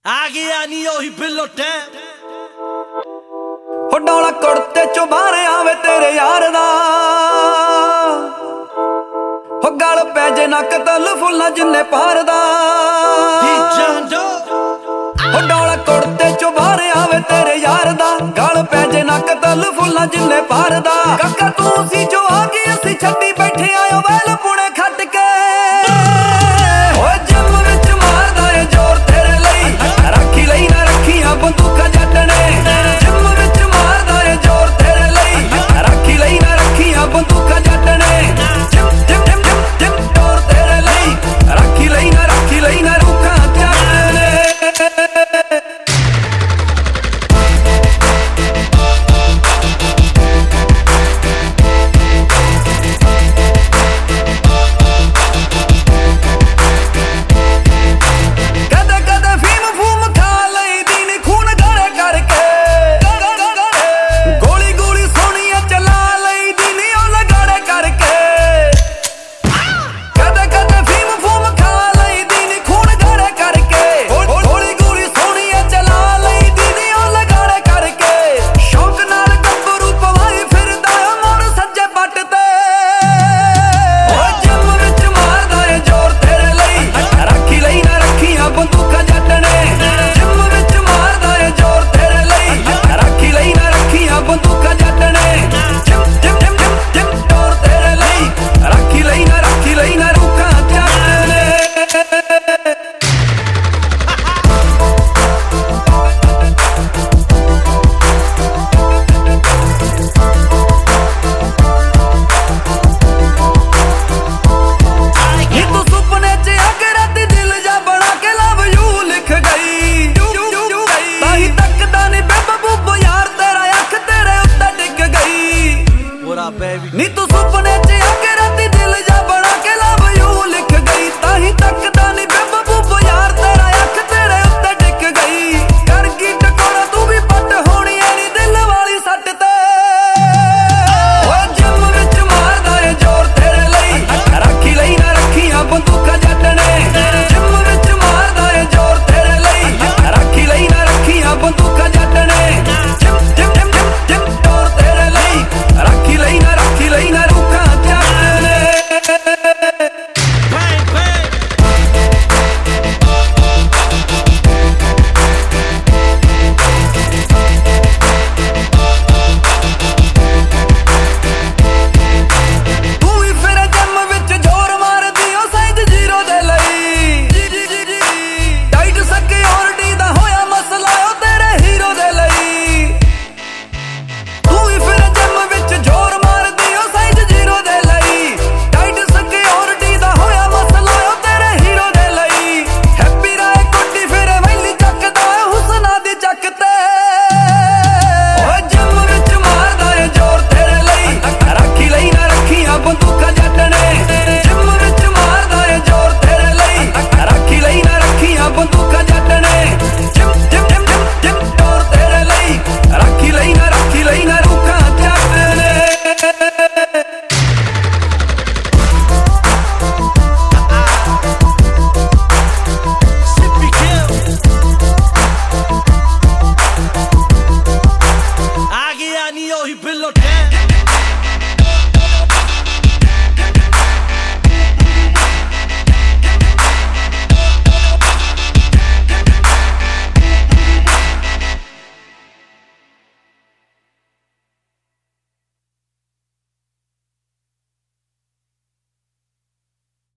ਆ ਗਿਆ ਨੀ ਉਹੀ ਬਿੱਲੋ ਟੈਮ ਹੋ ਡੌਲਾ ਕੁੜਤੇ ਚੋਂ ਬਾਹਰ ਆਵੇ ਤੇਰੇ ਯਾਰ ਦਾ ਹੋ ਗਲ ਪੈ ਜੇ ਨਾ ਕਤਲ ਫੁੱਲਾਂ ਜਿੰਨੇ ਪਾਰ ਦਾ ਹੋ ਡੌਲਾ ਕੁੜਤੇ ਚੋਂ ਬਾਹਰ ਆਵੇ ਤੇਰੇ ਯਾਰ ਦਾ ਗਲ ਪੈ ਜੇ ਨਾ ਕਤਲ ਫੁੱਲਾਂ ਜਿੰਨੇ ਪਾਰ ਦਾ ਕਾਕਾ ਤੂੰ ਸੀ ਜੋ